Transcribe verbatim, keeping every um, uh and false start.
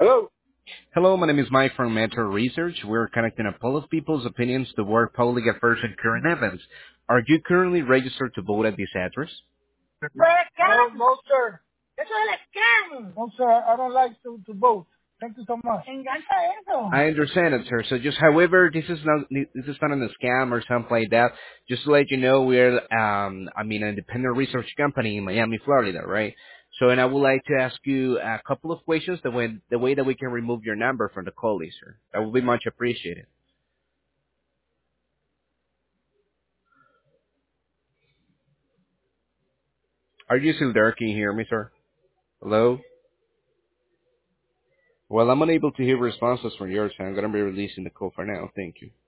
Hello? Hello, my name is Mike from Metro Research. We're connecting a poll of people's opinions to work public affairs and current events. Are you currently registered to vote at this address? Oh, no, sir. Eso es el scam. No, sir. I don't like to, to vote. Thank you so much. Engancha eso. I understand it, sir. So just, however, this is not this is not a scam or something like that. Just to let you know, we're um, I mean, an independent research company in Miami, Florida, right? So, and I would like to ask you a couple of questions the way the way that we can remove your number from the call list, sir. That would be much appreciated. Are you still there? Can you hear me, sir? Hello? Well, I'm unable to hear responses from yours, so I'm going to be releasing the call for now. Thank you.